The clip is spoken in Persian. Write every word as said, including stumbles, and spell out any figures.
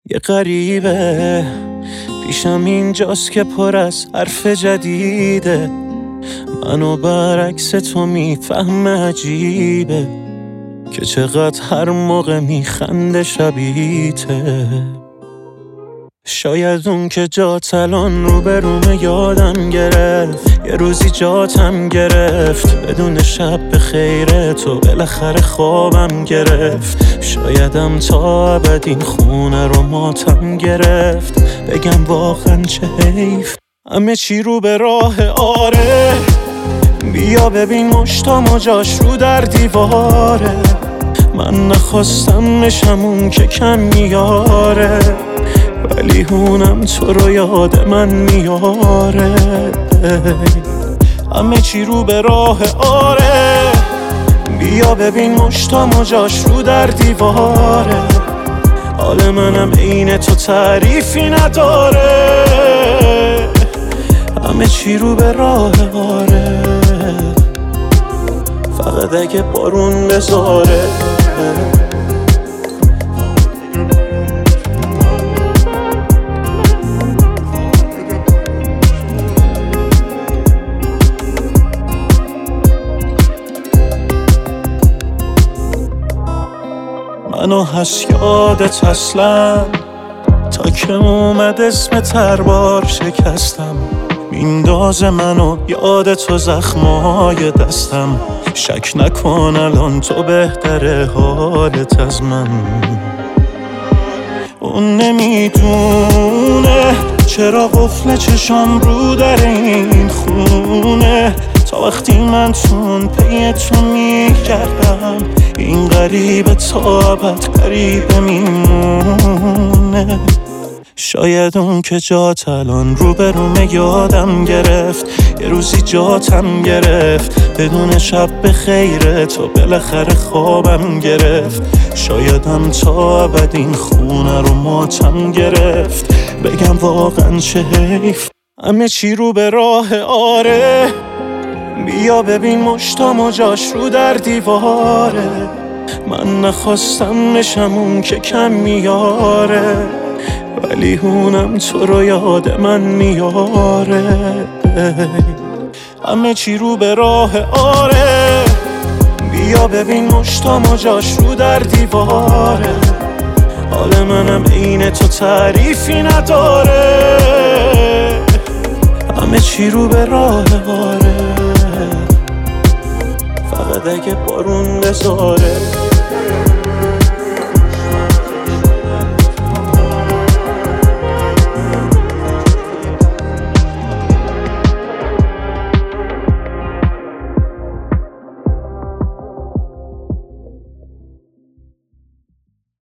یه غریبه پیشم اینجاست که پر از حرف جدیده، منو برعکس تو میفهمه، عجیبه که چقدر هر موقع میخنده شبیته. شاید اون که جات الان رو به رومه یادم گرفت، یه روزی جاتم گرفت، بدون شب به خیره تو بالاخره خوابم گرفت. شایدم تا ابد این خونه رو ماتم گرفت، بگم واقعا چه حیف، همه چی رو به راه آره. بیا ببین مشتام و جاش رو در دیواره، من نخواستم بشم اون که کم میاره، ولی هونم تو رو یاد من میاره. همه چی رو به راه آره. بیا ببین مشتام و جاش رو در دیواره، حال منم عین تو تعریفی نداره. همه چی رو به راه آره، فقط اگه بارون بذاره. منو هست یادت اصلا، تا که اومد اسم تربار شکستم، میندازه منو یاد تو زخمای دستم. شک نکن الان تو بهتره حالت از من. اون نمیدونه چرا قفل چشام رو در این خونه، تا وقتی من تون پی تو میگردم، این غریبه تا ابد غریبه میمونه. شاید اون که جات الان رو به رومه یادم گرفت، یه روزی جاتم گرفت، بدون شب به خیره تو بالاخره خوابم گرفت. شایدم تا ابد این خونه رو ماتم گرفت، بگم واقعا چه حیف، همه چی رو به راه آره. بیا ببین مشتام و جاش رو در دیواره، من نخواستم بشم اون که کم میاره، ولی هونم تو رو یاد من میاره. همه چی رو به راه آره. بیا ببین مشتام و جاش رو در دیواره، حال منم عین تو تعریفی نداره. همه چی رو به راه آره، فقط اگه بارون بذاره.